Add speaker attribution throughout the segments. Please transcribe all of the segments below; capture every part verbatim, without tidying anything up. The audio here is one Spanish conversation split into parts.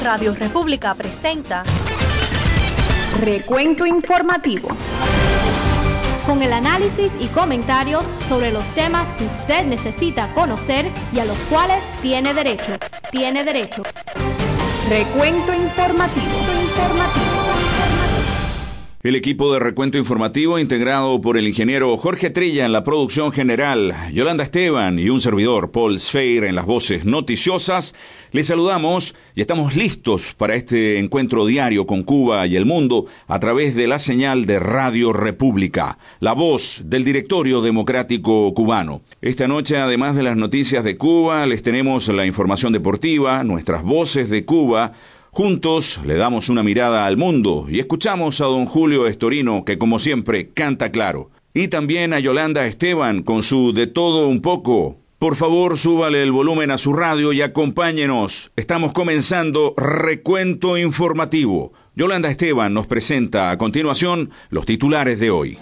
Speaker 1: Radio República presenta
Speaker 2: Recuento Informativo,
Speaker 1: con el análisis y comentarios sobre los temas que usted necesita conocer y a los cuales tiene derecho. Tiene derecho.
Speaker 2: Recuento Informativo. Informativo.
Speaker 3: El equipo de Recuento Informativo, integrado por el ingeniero Jorge Trilla en la producción general, Yolanda Esteban y un servidor, Paul Sfeir, en las voces noticiosas, les saludamos y estamos listos para este encuentro diario con Cuba y el mundo a través de la señal de Radio República, la voz del Directorio Democrático Cubano. Esta noche, además de las noticias de Cuba, les tenemos la información deportiva, nuestras voces de Cuba. Juntos le damos una mirada al mundo y escuchamos a don Julio Estorino, que como siempre canta claro. Y también a Yolanda Esteban con su De Todo Un Poco. Por favor, súbale el volumen a su radio y acompáñenos. Estamos comenzando Recuento Informativo. Yolanda Esteban nos presenta a continuación los titulares de hoy.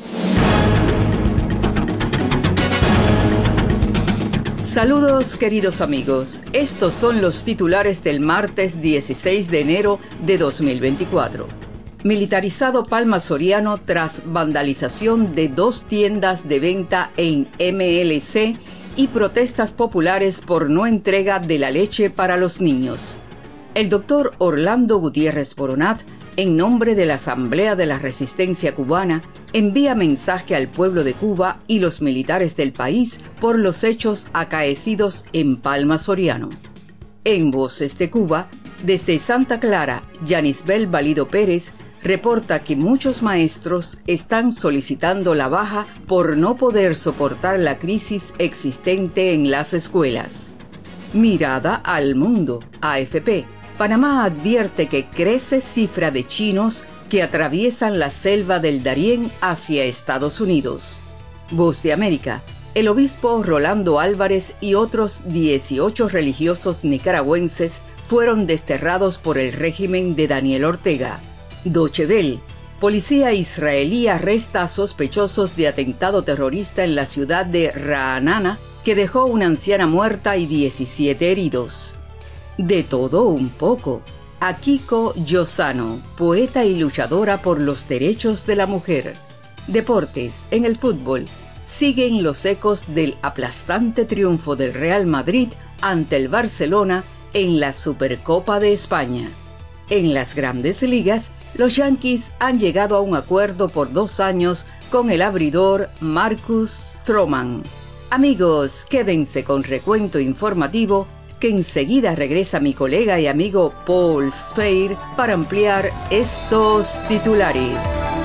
Speaker 4: Saludos, queridos amigos. Estos son los titulares del martes dieciséis de enero de dos mil veinticuatro. Militarizado Palma Soriano tras vandalización de dos tiendas de venta en M L C y protestas populares por no entrega de la leche para los niños. El doctor Orlando Gutiérrez Boronat, en nombre de la Asamblea de la Resistencia Cubana, envía mensaje al pueblo de Cuba y los militares del país por los hechos acaecidos en Palma Soriano. En Voces de Cuba, desde Santa Clara, Yanisbel Valido Pérez reporta que muchos maestros están solicitando la baja por no poder soportar la crisis existente en las escuelas. Mirada al mundo, A F P. Panamá advierte que crece cifra de chinos que atraviesan la selva del Darién hacia Estados Unidos. Voz de América. El obispo Rolando Álvarez y otros dieciocho religiosos nicaragüenses fueron desterrados por el régimen de Daniel Ortega. Deutsche Welle. Policía israelí arresta a sospechosos de atentado terrorista en la ciudad de Ra'anana, que dejó una anciana muerta y diecisiete heridos. De todo un poco. Akiko Yosano, poeta y luchadora por los derechos de la mujer. Deportes. En el fútbol, siguen los ecos del aplastante triunfo del Real Madrid ante el Barcelona en la Supercopa de España. En las Grandes Ligas, los Yankees han llegado a un acuerdo por dos años con el abridor Marcus Stroman. Amigos, quédense con Recuento Informativo, que enseguida regresa mi colega y amigo Paul Sfeir para ampliar estos titulares.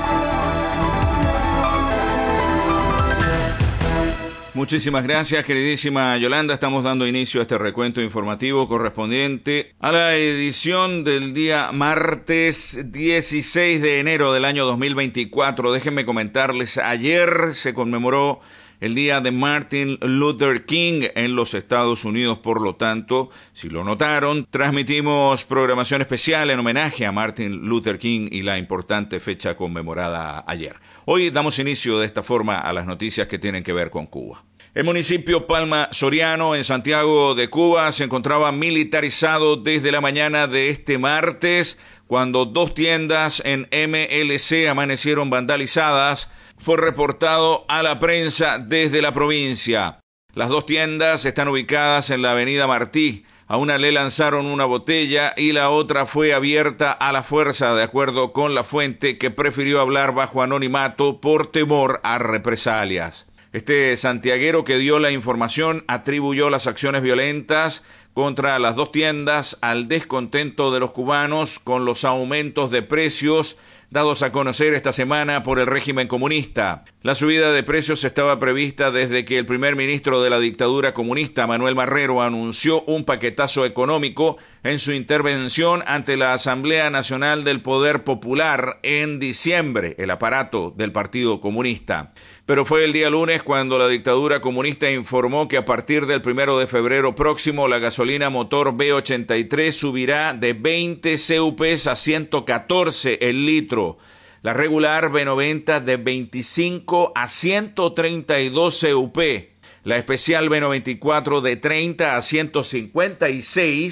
Speaker 3: Muchísimas gracias, queridísima Yolanda. Estamos dando inicio a este recuento informativo correspondiente a la edición del día martes dieciséis de enero del año dos mil veinticuatro. Déjenme comentarles, ayer se conmemoró el día de Martin Luther King en los Estados Unidos. Por lo tanto, si lo notaron, transmitimos programación especial en homenaje a Martin Luther King y la importante fecha conmemorada ayer. Hoy damos inicio de esta forma a las noticias que tienen que ver con Cuba. El municipio Palma Soriano, en Santiago de Cuba, se encontraba militarizado desde la mañana de este martes, cuando dos tiendas en M L C amanecieron vandalizadas. Fue reportado a la prensa desde la provincia. Las dos tiendas están ubicadas en la avenida Martí. A una le lanzaron una botella y la otra fue abierta a la fuerza, de acuerdo con la fuente, que prefirió hablar bajo anonimato por temor a represalias. Este santiaguero que dio la información atribuyó las acciones violentas contra las dos tiendas al descontento de los cubanos con los aumentos de precios dados a conocer esta semana por el régimen comunista. La subida de precios estaba prevista desde que el primer ministro de la dictadura comunista, Manuel Marrero, anunció un paquetazo económico en su intervención ante la Asamblea Nacional del Poder Popular en diciembre, el aparato del Partido Comunista. Pero fue el día lunes cuando la dictadura comunista informó que a partir del primero de febrero próximo la gasolina motor B ochenta y tres subirá de veinte C U P a ciento catorce el litro. La regular B noventa de veinticinco a ciento treinta y dos C U P. La especial B noventa y cuatro de treinta a ciento cincuenta y seis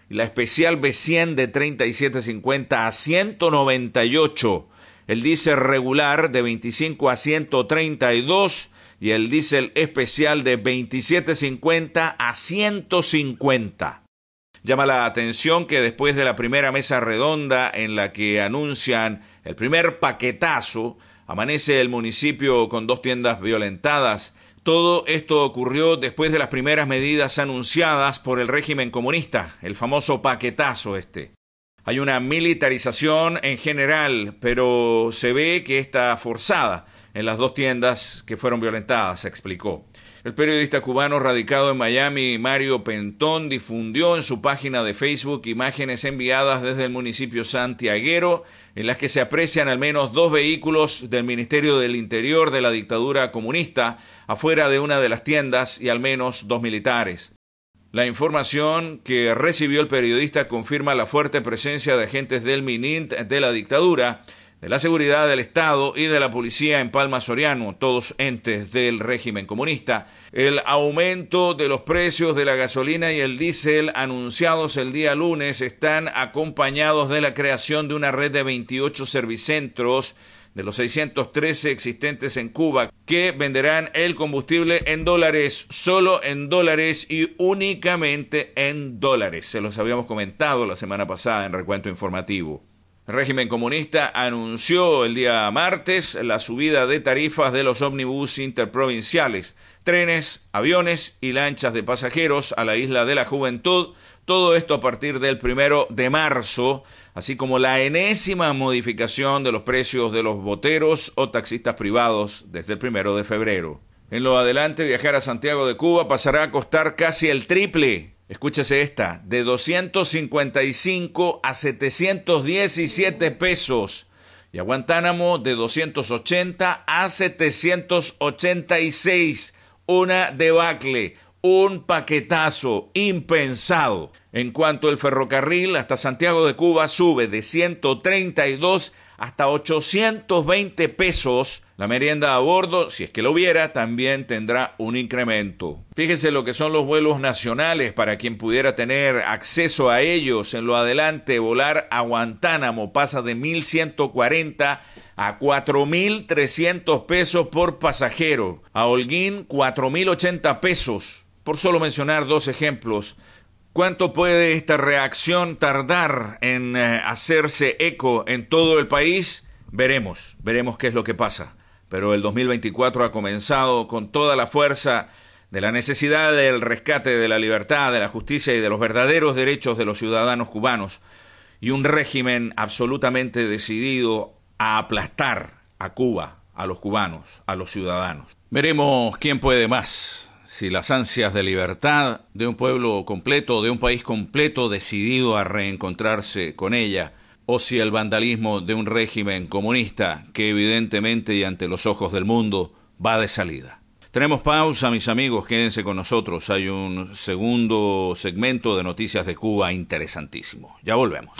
Speaker 3: y la especial B cien de treinta y siete cincuenta a ciento noventa y ocho, el diésel regular de veinticinco a ciento treinta y dos y el diésel especial de veintisiete cincuenta a ciento cincuenta. Llama la atención que después de la primera mesa redonda en la que anuncian el primer paquetazo, amanece el municipio con dos tiendas violentadas. Todo esto ocurrió después de las primeras medidas anunciadas por el régimen comunista, el famoso paquetazo este. Hay una militarización en general, pero se ve que está forzada en las dos tiendas que fueron violentadas, se explicó. El periodista cubano radicado en Miami, Mario Pentón, difundió en su página de Facebook imágenes enviadas desde el municipio santiaguero en las que se aprecian al menos dos vehículos del Ministerio del Interior de la dictadura comunista afuera de una de las tiendas y al menos dos militares. La información que recibió el periodista confirma la fuerte presencia de agentes del MININT de la dictadura, de la seguridad del Estado y de la policía en Palma Soriano, todos entes del régimen comunista. El aumento de los precios de la gasolina y el diésel anunciados el día lunes están acompañados de la creación de una red de veintiocho servicentros de los seiscientos trece existentes en Cuba que venderán el combustible en dólares, solo en dólares y únicamente en dólares. Se los habíamos comentado la semana pasada en Recuento Informativo. El régimen comunista anunció el día martes la subida de tarifas de los ómnibus interprovinciales, trenes, aviones y lanchas de pasajeros a la Isla de la Juventud, todo esto a partir del primero de marzo, así como la enésima modificación de los precios de los boteros o taxistas privados desde el primero de febrero. En lo adelante, viajar a Santiago de Cuba pasará a costar casi el triple. Escúchese esta, de doscientos cincuenta y cinco a setecientos diecisiete pesos y a Guantánamo de doscientos ochenta a setecientos ochenta y seis. Una debacle, un paquetazo impensado. En cuanto el ferrocarril hasta Santiago de Cuba sube de ciento treinta y dos hasta ochocientos veinte pesos, la merienda a bordo, si es que lo hubiera, también tendrá un incremento. Fíjese lo que son los vuelos nacionales para quien pudiera tener acceso a ellos. En lo adelante, volar a Guantánamo pasa de mil ciento cuarenta a cuatro mil trescientos pesos por pasajero. A Holguín, cuatro mil ochenta pesos. Por solo mencionar dos ejemplos. ¿Cuánto puede esta reacción tardar en eh, hacerse eco en todo el país? Veremos, veremos qué es lo que pasa. Pero el dos mil veinticuatro ha comenzado con toda la fuerza de la necesidad del rescate de la libertad, de la justicia y de los verdaderos derechos de los ciudadanos cubanos, y un régimen absolutamente decidido a aplastar a Cuba, a los cubanos, a los ciudadanos. Veremos quién puede más. Si las ansias de libertad de un pueblo completo, de un país completo decidido a reencontrarse con ella, o si el vandalismo de un régimen comunista que evidentemente y ante los ojos del mundo va de salida. Tenemos pausa, mis amigos, quédense con nosotros. Hay un segundo segmento de Noticias de Cuba interesantísimo. Ya volvemos.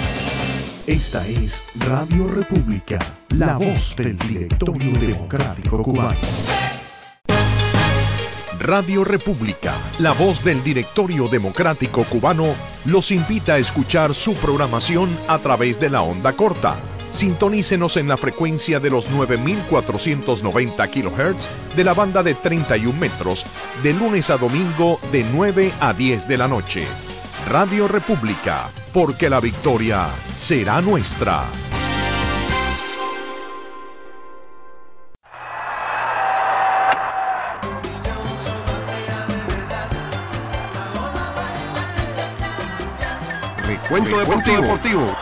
Speaker 5: Esta es Radio República, la voz del Directorio Democrático Cubano. Radio República, la voz del Directorio Democrático Cubano, los invita a escuchar su programación a través de la onda corta. Sintonícenos en la frecuencia de los nueve mil cuatrocientos noventa kilohertz de la banda de treinta y un metros, de lunes a domingo de nueve a diez de la noche. Radio República, porque la victoria será nuestra.
Speaker 6: Recuento deportivo. deportivo.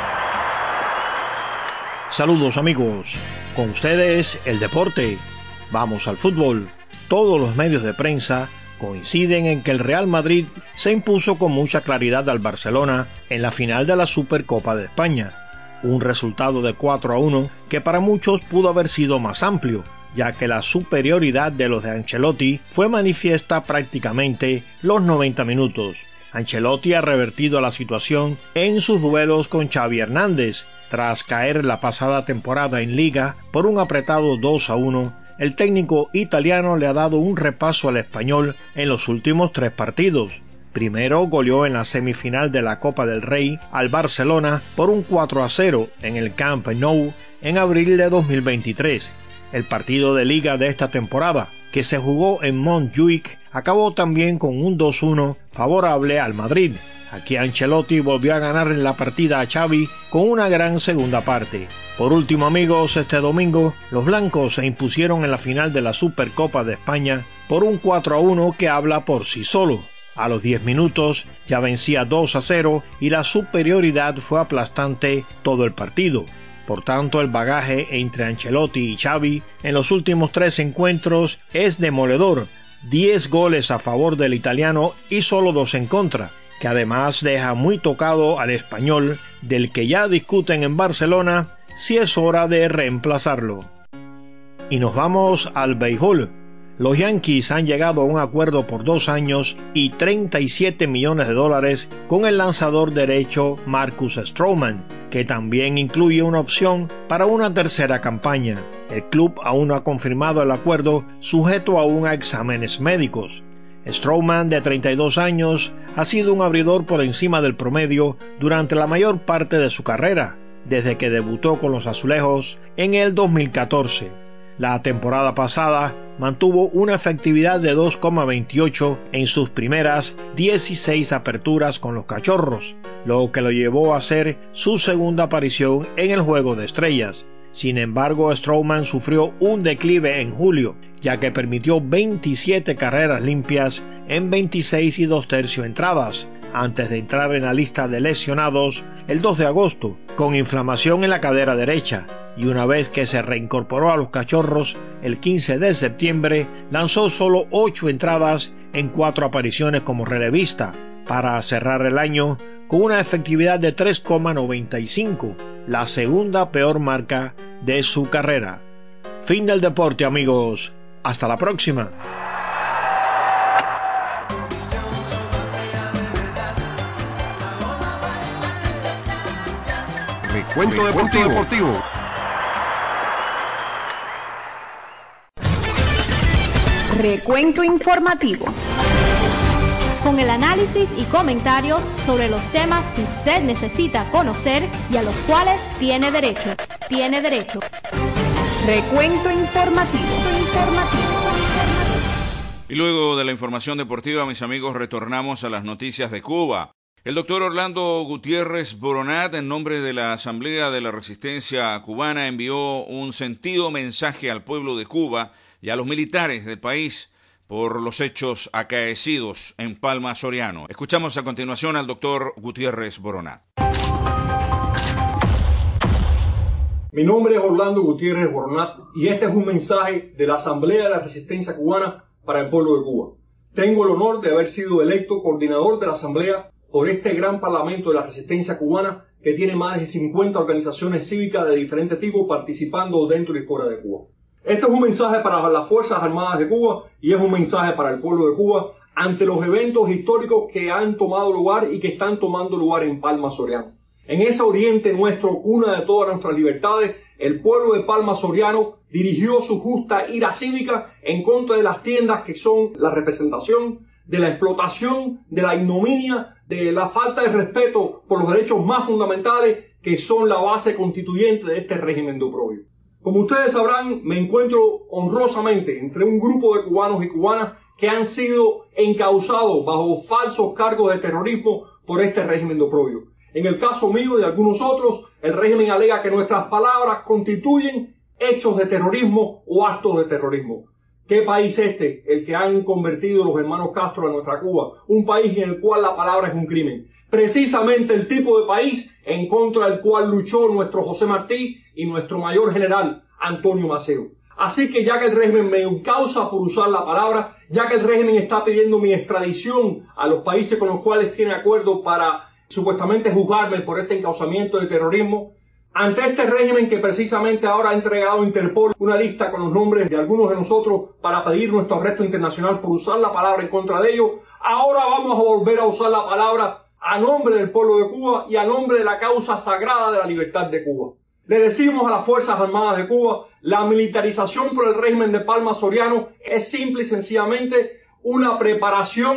Speaker 7: Saludos amigos, con ustedes el deporte. Vamos al fútbol. Todos los medios de prensa coinciden en que el Real Madrid se impuso con mucha claridad al Barcelona en la final de la Supercopa de España. Un resultado de cuatro a uno que para muchos pudo haber sido más amplio, ya que la superioridad de los de Ancelotti fue manifiesta prácticamente los noventa minutos. Ancelotti ha revertido la situación en sus duelos con Xavi Hernández. Tras caer la pasada temporada en Liga por un apretado dos a uno, el técnico italiano le ha dado un repaso al español en los últimos tres partidos. Primero goleó en la semifinal de la Copa del Rey al Barcelona por un cuatro a cero en el Camp Nou en abril de dos mil veintitrés. El partido de liga de esta temporada, que se jugó en Montjuic, acabó también con un dos uno favorable al Madrid. Aquí Ancelotti volvió a ganar en la partida a Xavi con una gran segunda parte. Por último, amigos, este domingo los blancos se impusieron en la final de la Supercopa de España por un cuatro a uno que habla por sí solo. A los diez minutos ya vencía dos a cero y la superioridad fue aplastante todo el partido. Por tanto, el bagaje entre Ancelotti y Xavi en los últimos tres encuentros es demoledor. diez goles a favor del italiano y solo dos en contra, que además deja muy tocado al español, del que ya discuten en Barcelona si es hora de reemplazarlo. Y nos vamos al béisbol. Los Yankees han llegado a un acuerdo por dos años y treinta y siete millones de dólares con el lanzador derecho Marcus Stroman, que también incluye una opción para una tercera campaña. El club aún no ha confirmado el acuerdo, sujeto aún a exámenes médicos. Stroman, de treinta y dos años, ha sido un abridor por encima del promedio durante la mayor parte de su carrera, desde que debutó con los Azulejos en el dos mil catorce. La temporada pasada mantuvo una efectividad de dos coma veintiocho en sus primeras dieciséis aperturas con los Cachorros, lo que lo llevó a hacer su segunda aparición en el Juego de Estrellas. Sin embargo, Stroman sufrió un declive en julio, ya que permitió veintisiete carreras limpias en veintiséis y dos tercios entradas, antes de entrar en la lista de lesionados el dos de agosto, con inflamación en la cadera derecha, y una vez que se reincorporó a los Cachorros el quince de septiembre, lanzó solo ocho entradas en cuatro apariciones como relevista, para cerrar el año con una efectividad de tres coma noventa y cinco, la segunda peor marca de su carrera. Fin del deporte, amigos. Hasta la próxima.
Speaker 6: Recuento deportivo. deportivo.
Speaker 2: Recuento informativo.
Speaker 1: Con el análisis y comentarios sobre los temas que usted necesita conocer y a los cuales tiene derecho. Tiene derecho.
Speaker 2: Recuento informativo. Informativo.
Speaker 3: Y luego de la información deportiva, mis amigos, retornamos a las noticias de Cuba. El doctor Orlando Gutiérrez Boronat, en nombre de la Asamblea de la Resistencia Cubana, envió un sentido mensaje al pueblo de Cuba y a los militares del país por los hechos acaecidos en Palma Soriano. Escuchamos a continuación al doctor Gutiérrez Boronat.
Speaker 8: Mi nombre es Orlando Gutiérrez Boronat y este es un mensaje de la Asamblea de la Resistencia Cubana para el pueblo de Cuba. Tengo el honor de haber sido electo coordinador de la Asamblea por este gran Parlamento de la Resistencia Cubana, que tiene más de cincuenta organizaciones cívicas de diferentes tipos participando dentro y fuera de Cuba. Este es un mensaje para las Fuerzas Armadas de Cuba y es un mensaje para el pueblo de Cuba ante los eventos históricos que han tomado lugar y que están tomando lugar en Palma Soriano. En ese oriente nuestro, cuna de todas nuestras libertades, el pueblo de Palma Soriano dirigió su justa ira cívica en contra de las tiendas que son la representación de la explotación, de la ignominia, de la falta de respeto por los derechos más fundamentales que son la base constituyente de este régimen de oprobio. Como ustedes sabrán, me encuentro honrosamente entre un grupo de cubanos y cubanas que han sido encausados bajo falsos cargos de terrorismo por este régimen de oprobio. En el caso mío y de algunos otros, el régimen alega que nuestras palabras constituyen hechos de terrorismo o actos de terrorismo. ¿Qué país es este el que han convertido los hermanos Castro a nuestra Cuba? Un país en el cual la palabra es un crimen. Precisamente el tipo de país en contra del cual luchó nuestro José Martí y nuestro mayor general Antonio Maceo. Así que ya que el régimen me encausa por usar la palabra, ya que el régimen está pidiendo mi extradición a los países con los cuales tiene acuerdo para supuestamente juzgarme por este encausamiento de terrorismo, ante este régimen que precisamente ahora ha entregado a Interpol una lista con los nombres de algunos de nosotros para pedir nuestro arresto internacional por usar la palabra en contra de ellos, ahora vamos a volver a usar la palabra a nombre del pueblo de Cuba y a nombre de la causa sagrada de la libertad de Cuba. Le decimos a las Fuerzas Armadas de Cuba, la militarización por el régimen de Palma Soriano es simple y sencillamente una preparación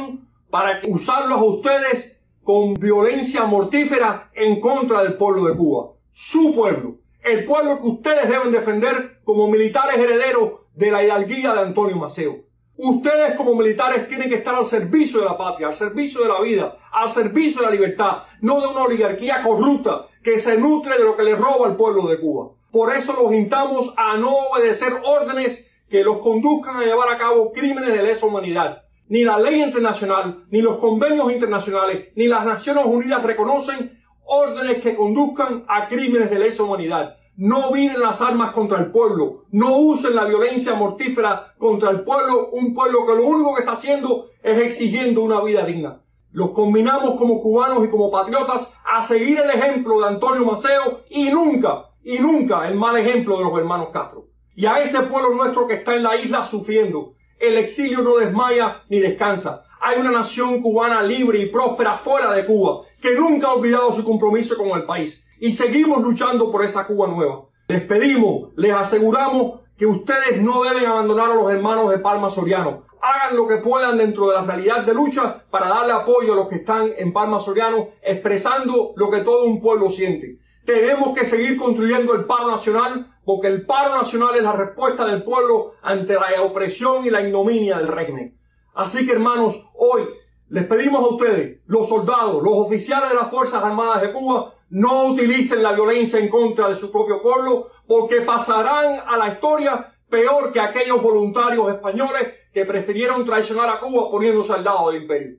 Speaker 8: para usarlos a ustedes con violencia mortífera en contra del pueblo de Cuba. Su pueblo, el pueblo que ustedes deben defender como militares herederos de la hidalguía de Antonio Maceo. Ustedes como militares tienen que estar al servicio de la patria, al servicio de la vida, al servicio de la libertad, no de una oligarquía corrupta que se nutre de lo que le roba al pueblo de Cuba. Por eso los instamos a no obedecer órdenes que los conduzcan a llevar a cabo crímenes de lesa humanidad. Ni la ley internacional, ni los convenios internacionales, ni las Naciones Unidas reconocen órdenes que conduzcan a crímenes de lesa humanidad. No viren las armas contra el pueblo, no usen la violencia mortífera contra el pueblo, un pueblo que lo único que está haciendo es exigiendo una vida digna. Los combinamos como cubanos y como patriotas a seguir el ejemplo de Antonio Maceo y nunca, y nunca el mal ejemplo de los hermanos Castro. Y a ese pueblo nuestro que está en la isla sufriendo, el exilio no desmaya ni descansa. Hay una nación cubana libre y próspera fuera de Cuba, que nunca ha olvidado su compromiso con el país. Y seguimos luchando por esa Cuba nueva. Les pedimos, les aseguramos que ustedes no deben abandonar a los hermanos de Palma Soriano. Hagan lo que puedan dentro de la realidad de lucha para darle apoyo a los que están en Palma Soriano, expresando lo que todo un pueblo siente. Tenemos que seguir construyendo el paro nacional, porque el paro nacional es la respuesta del pueblo ante la opresión y la ignominia del régimen. Así que, hermanos, hoy les pedimos a ustedes, los soldados, los oficiales de las Fuerzas Armadas de Cuba, no utilicen la violencia en contra de su propio pueblo, porque pasarán a la historia peor que aquellos voluntarios españoles que prefirieron traicionar a Cuba poniéndose al lado del imperio.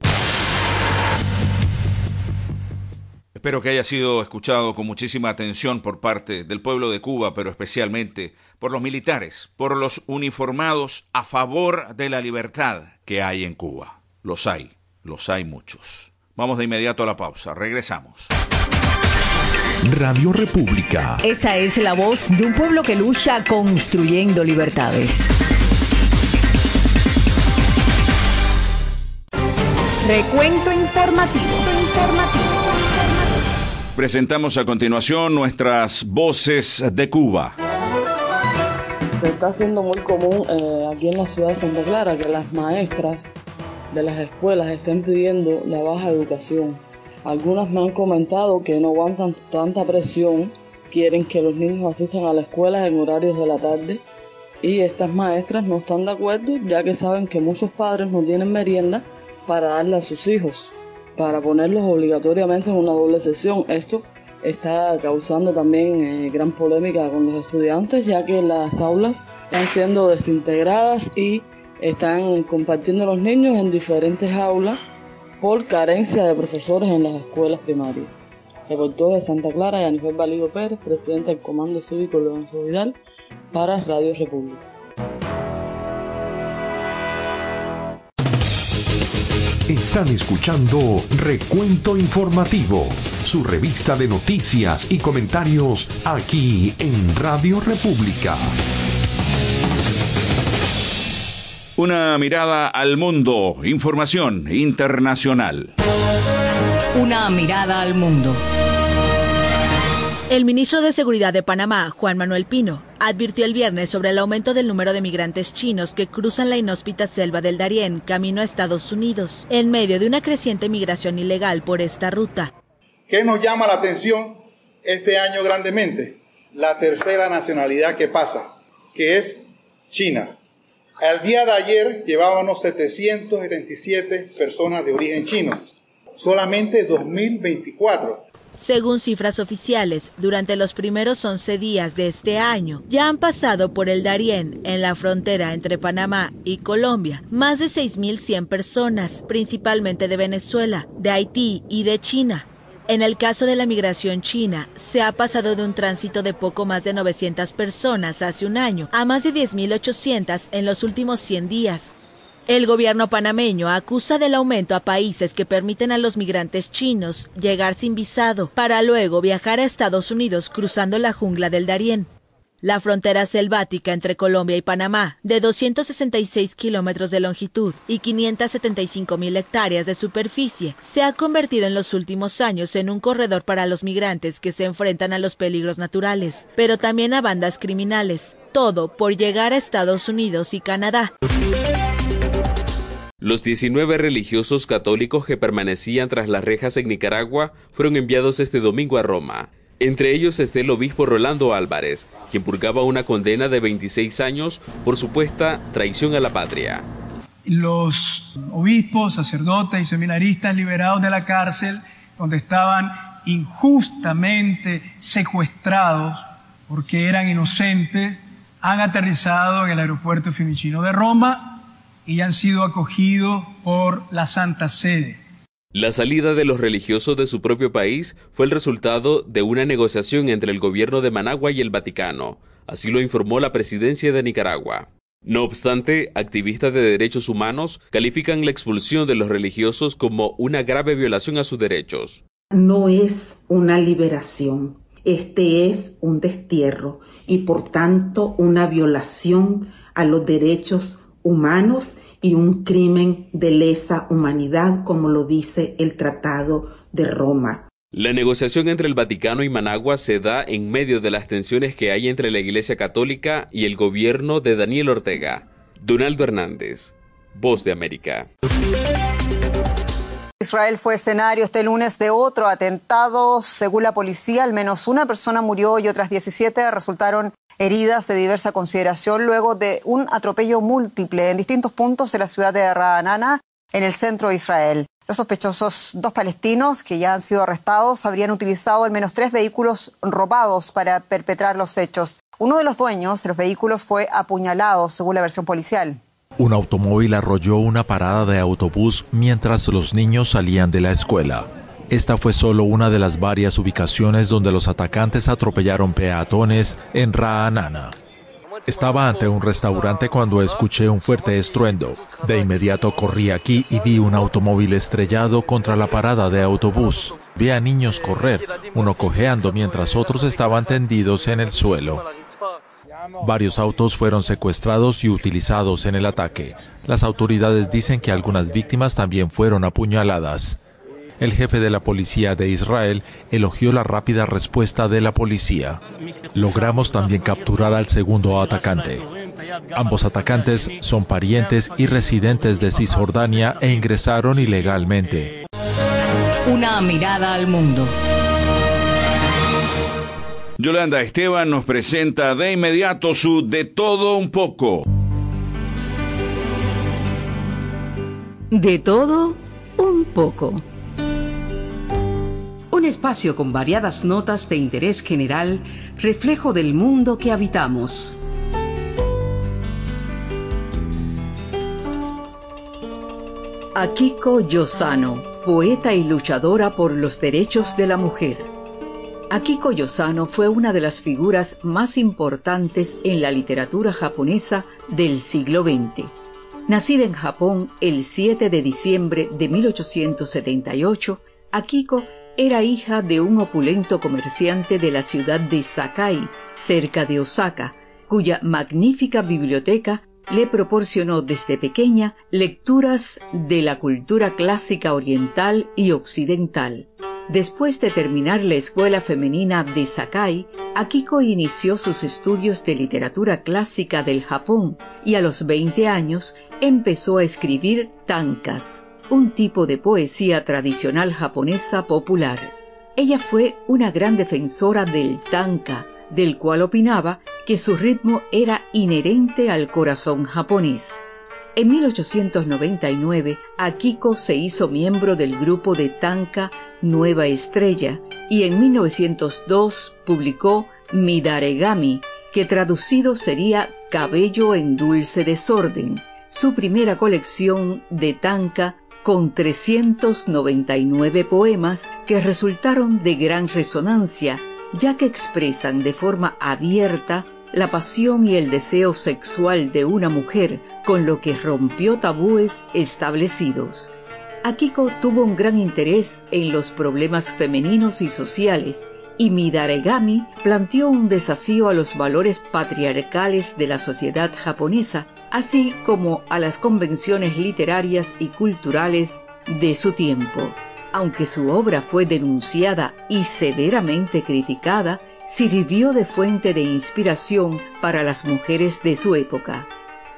Speaker 3: Espero que haya sido escuchado con muchísima atención por parte del pueblo de Cuba, pero especialmente por los militares, por los uniformados a favor de la libertad que hay en Cuba. Los hay, los hay muchos. Vamos de inmediato a la pausa, regresamos.
Speaker 5: Radio República.
Speaker 4: Esa es la voz de un pueblo que lucha construyendo libertades.
Speaker 2: Recuento informativo. informativo.
Speaker 3: Presentamos a continuación nuestras voces de Cuba.
Speaker 9: Se está haciendo muy común eh, aquí en la ciudad de Santa Clara que las maestras de las escuelas estén pidiendo la baja educación. Algunas me han comentado que no aguantan tanta presión, quieren que los niños asistan a la escuela en horarios de la tarde y estas maestras no están de acuerdo ya que saben que muchos padres no tienen merienda para darle a sus hijos, para ponerlos obligatoriamente en una doble sesión. Esto está causando también eh, gran polémica con los estudiantes ya que las aulas están siendo desintegradas y están compartiendo los niños en diferentes aulas por carencia de profesores en las escuelas primarias. Reportó de Santa Clara Yanifer Valido Pérez, presidente del Comando Cívico Lorenzo Vidal, para Radio República.
Speaker 5: Están escuchando Recuento Informativo, su revista de noticias y comentarios aquí en Radio República.
Speaker 3: Una mirada al mundo, información internacional.
Speaker 4: Una mirada al mundo.
Speaker 1: El ministro de Seguridad de Panamá, Juan Manuel Pino, advirtió el viernes sobre el aumento del número de migrantes chinos que cruzan la inhóspita selva del Darién camino a Estados Unidos, en medio de una creciente migración ilegal por esta ruta.
Speaker 10: ¿Qué nos llama la atención este año grandemente? La tercera nacionalidad que pasa, que es China. Al día de ayer llevábamos setecientas setenta y siete personas de origen chino, solamente dos mil veinticuatro.
Speaker 1: Según cifras oficiales, durante los primeros once días de este año, ya han pasado por el Darién, en la frontera entre Panamá y Colombia, más de seis mil cien personas, principalmente de Venezuela, de Haití y de China. En el caso de la migración china, se ha pasado de un tránsito de poco más de novecientas personas hace un año a más de diez mil ochocientas en los últimos cien días. El gobierno panameño acusa del aumento a países que permiten a los migrantes chinos llegar sin visado para luego viajar a Estados Unidos cruzando la jungla del Darién. La frontera selvática entre Colombia y Panamá, de doscientos sesenta y seis kilómetros de longitud y quinientas setenta y cinco mil hectáreas de superficie, se ha convertido en los últimos años en un corredor para los migrantes que se enfrentan a los peligros naturales, pero también a bandas criminales, todo por llegar a Estados Unidos y Canadá.
Speaker 11: Los diecinueve religiosos católicos que permanecían tras las rejas en Nicaragua fueron enviados este domingo a Roma. Entre ellos está el obispo Rolando Álvarez, quien purgaba una condena de veintiséis años por supuesta traición a la patria.
Speaker 12: Los obispos, sacerdotes y seminaristas liberados de la cárcel, donde estaban injustamente secuestrados porque eran inocentes, han aterrizado en el aeropuerto Fiumicino de Roma y han sido acogidos por la Santa Sede.
Speaker 11: La salida de los religiosos de su propio país fue el resultado de una negociación entre el gobierno de Managua y el Vaticano, así lo informó la presidencia de Nicaragua. No obstante, activistas de derechos humanos califican la expulsión de los religiosos como una grave violación a sus derechos.
Speaker 13: No es una liberación, este es un destierro y por tanto una violación a los derechos humanos y un crimen de lesa humanidad, como lo dice el Tratado de Roma.
Speaker 11: La negociación entre el Vaticano y Managua se da en medio de las tensiones que hay entre la Iglesia Católica y el gobierno de Daniel Ortega. Donaldo Hernández, Voz de América.
Speaker 14: Israel fue escenario este lunes de otro atentado. Según la policía, al menos una persona murió y otras diecisiete resultaron heridas de diversa consideración luego de un atropello múltiple en distintos puntos de la ciudad de Ra'anana, en el centro de Israel. Los sospechosos, dos palestinos que ya han sido arrestados, habrían utilizado al menos tres vehículos robados para perpetrar los hechos. Uno de los dueños de los vehículos fue apuñalado, según la versión policial.
Speaker 15: Un automóvil arrolló una parada de autobús mientras los niños salían de la escuela. Esta fue solo una de las varias ubicaciones donde los atacantes atropellaron peatones en Ra'anana. Estaba ante un restaurante cuando escuché un fuerte estruendo. De inmediato corrí aquí y vi un automóvil estrellado contra la parada de autobús. Vi a niños correr, uno cojeando mientras otros estaban tendidos en el suelo. Varios autos fueron secuestrados y utilizados en el ataque. Las autoridades dicen que algunas víctimas también fueron apuñaladas. El jefe de la policía de Israel elogió la rápida respuesta de la policía. Logramos también capturar al segundo atacante. Ambos atacantes son parientes y residentes de Cisjordania e ingresaron ilegalmente.
Speaker 2: Una mirada al mundo.
Speaker 3: Yolanda Esteban nos presenta de inmediato su De Todo Un Poco.
Speaker 16: De todo un poco. Un espacio con variadas notas de interés general, reflejo del mundo que habitamos.
Speaker 4: Akiko Yosano, poeta y luchadora por los derechos de la mujer. Akiko Yosano fue una de las figuras más importantes en la literatura japonesa del siglo veinte. Nacida en Japón el siete de diciembre de mil ochocientos setenta y ocho, Akiko era hija de un opulento comerciante de la ciudad de Sakai, cerca de Osaka, cuya magnífica biblioteca le proporcionó desde pequeña lecturas de la cultura clásica oriental y occidental. Después de terminar la escuela femenina de Sakai, Akiko inició sus estudios de literatura clásica del Japón y a los veinte años empezó a escribir tankas, un tipo de poesía tradicional japonesa popular. Ella fue una gran defensora del tanka, del cual opinaba que su ritmo era inherente al corazón japonés. En mil ochocientos noventa y nueve, Akiko se hizo miembro del grupo de tanka Nueva Estrella y en mil novecientos dos publicó Midaregami, que traducido sería Cabello en Dulce Desorden, su primera colección de tanka con trescientos noventa y nueve poemas que resultaron de gran resonancia, ya que expresan de forma abierta la pasión y el deseo sexual de una mujer, con lo que rompió tabúes establecidos. Akiko tuvo un gran interés en los problemas femeninos y sociales, y Midaregami planteó un desafío a los valores patriarcales de la sociedad japonesa, así como a las convenciones literarias y culturales de su tiempo. Aunque su obra fue denunciada y severamente criticada, sirvió de fuente de inspiración para las mujeres de su época.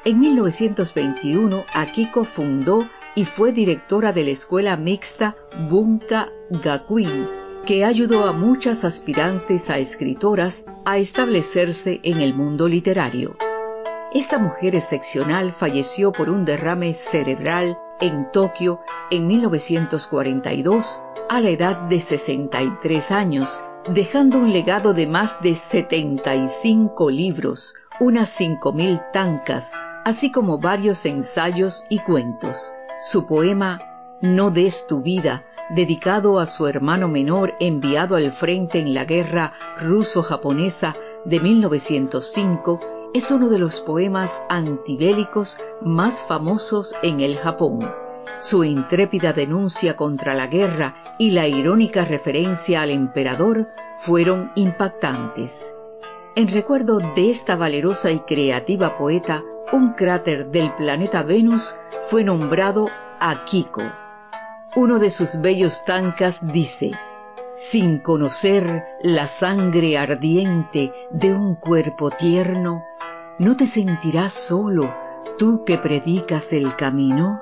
Speaker 4: En mil novecientos veintiuno, Akiko fundó y fue directora de la escuela mixta Bunka Gakuin, que ayudó a muchas aspirantes a escritoras a establecerse en el mundo literario. Esta mujer excepcional falleció por un derrame cerebral en Tokio en mil novecientos cuarenta y dos a la edad de sesenta y tres años, dejando un legado de más de setenta y cinco libros, unas cinco mil tankas, así como varios ensayos y cuentos. Su poema No des tu vida, dedicado a su hermano menor enviado al frente en la guerra ruso-japonesa de mil novecientos cinco, es uno de los poemas antibélicos más famosos en el Japón. Su intrépida denuncia contra la guerra y la irónica referencia al emperador fueron impactantes. En recuerdo de esta valerosa y creativa poeta, un cráter del planeta Venus fue nombrado Akiko. Uno de sus bellos tankas dice: sin conocer la sangre ardiente de un cuerpo tierno, ¿no te sentirás solo, tú que predicas el camino?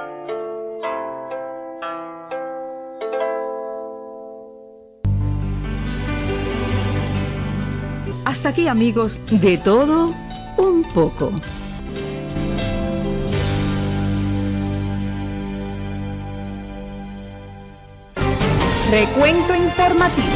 Speaker 16: Hasta aquí, amigos, de todo un poco.
Speaker 2: Recuento informativo.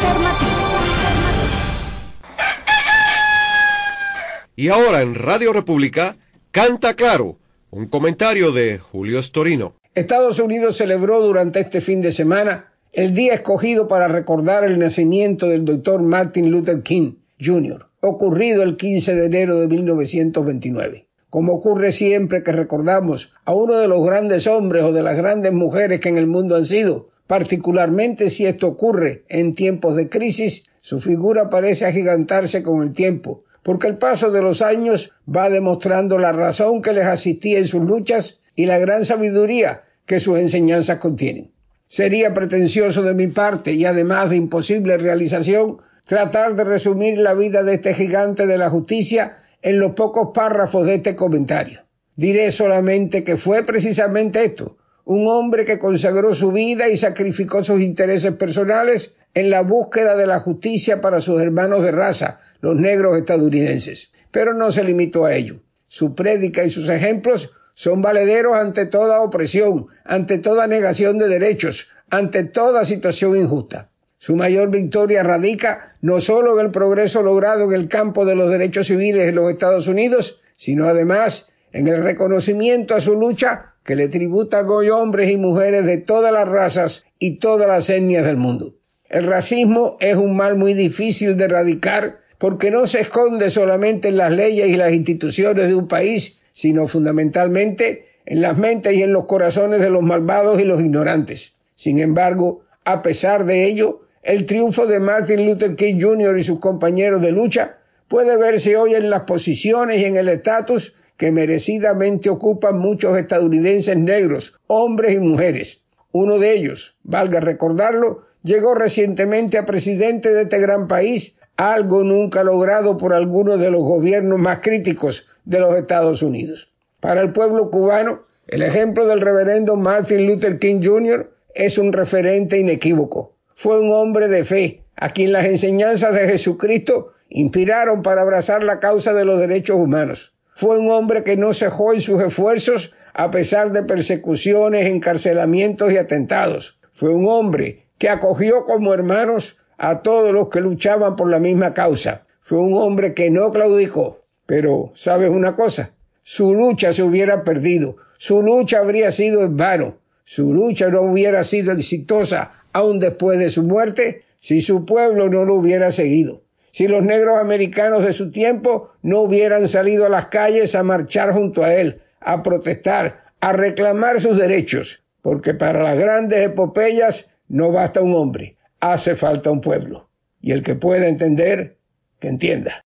Speaker 6: Y ahora en Radio República, Canta Claro, un comentario de Julio Storino.
Speaker 17: Estados Unidos celebró durante este fin de semana el día escogido para recordar el nacimiento del doctor Martin Luther King junior, ocurrido el quince de enero de mil novecientos veintinueve. Como ocurre siempre que recordamos a uno de los grandes hombres o de las grandes mujeres que en el mundo han sido, particularmente si esto ocurre en tiempos de crisis, su figura parece agigantarse con el tiempo, porque el paso de los años va demostrando la razón que les asistía en sus luchas y la gran sabiduría que sus enseñanzas contienen. Sería pretencioso de mi parte y además de imposible realización tratar de resumir la vida de este gigante de la justicia en los pocos párrafos de este comentario. Diré solamente que fue precisamente esto, un hombre que consagró su vida y sacrificó sus intereses personales en la búsqueda de la justicia para sus hermanos de raza, los negros estadounidenses. Pero no se limitó a ello. Su prédica y sus ejemplos son valederos ante toda opresión, ante toda negación de derechos, ante toda situación injusta. Su mayor victoria radica no solo en el progreso logrado en el campo de los derechos civiles en los Estados Unidos, sino además en el reconocimiento a su lucha que le tributan hoy hombres y mujeres de todas las razas y todas las etnias del mundo. El racismo es un mal muy difícil de erradicar porque no se esconde solamente en las leyes y las instituciones de un país, sino fundamentalmente en las mentes y en los corazones de los malvados y los ignorantes. Sin embargo, a pesar de ello, el triunfo de Martin Luther King junior y sus compañeros de lucha puede verse hoy en las posiciones y en el estatus que merecidamente ocupan muchos estadounidenses negros, hombres y mujeres. Uno de ellos, valga recordarlo, llegó recientemente a presidente de este gran país, algo nunca logrado por algunos de los gobiernos más críticos de los Estados Unidos. Para el pueblo cubano, el ejemplo del reverendo Martin Luther King junior es un referente inequívoco. Fue un hombre de fe, a quien las enseñanzas de Jesucristo inspiraron para abrazar la causa de los derechos humanos. Fue un hombre que no cejó en sus esfuerzos a pesar de persecuciones, encarcelamientos y atentados. Fue un hombre que acogió como hermanos a todos los que luchaban por la misma causa. Fue un hombre que no claudicó. Pero, ¿sabes una cosa? Su lucha se hubiera perdido. Su lucha habría sido en vano. Su lucha no hubiera sido exitosa aún después de su muerte si su pueblo no lo hubiera seguido. Si los negros americanos de su tiempo no hubieran salido a las calles a marchar junto a él, a protestar, a reclamar sus derechos. Porque para las grandes epopeyas no basta un hombre, hace falta un pueblo. Y el que pueda entender, que entienda.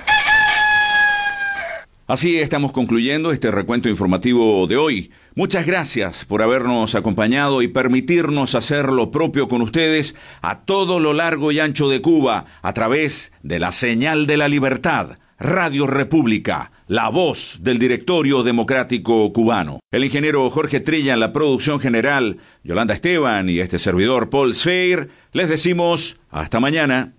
Speaker 3: Así estamos concluyendo este recuento informativo de hoy. Muchas gracias por habernos acompañado y permitirnos hacer lo propio con ustedes a todo lo largo y ancho de Cuba a través de la señal de la libertad, Radio República, la voz del Directorio Democrático Cubano. El ingeniero Jorge Trilla en la producción general, Yolanda Esteban y este servidor Paul Sfeir, les decimos hasta mañana.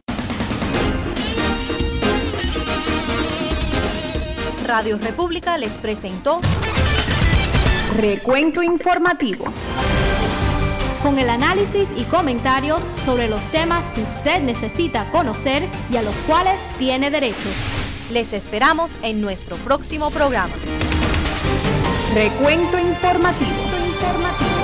Speaker 18: Radio República les presentó Recuento Informativo, con el análisis y comentarios sobre los temas que usted necesita conocer y a los cuales tiene derecho. Les esperamos en nuestro próximo programa. Recuento Informativo. Informativo.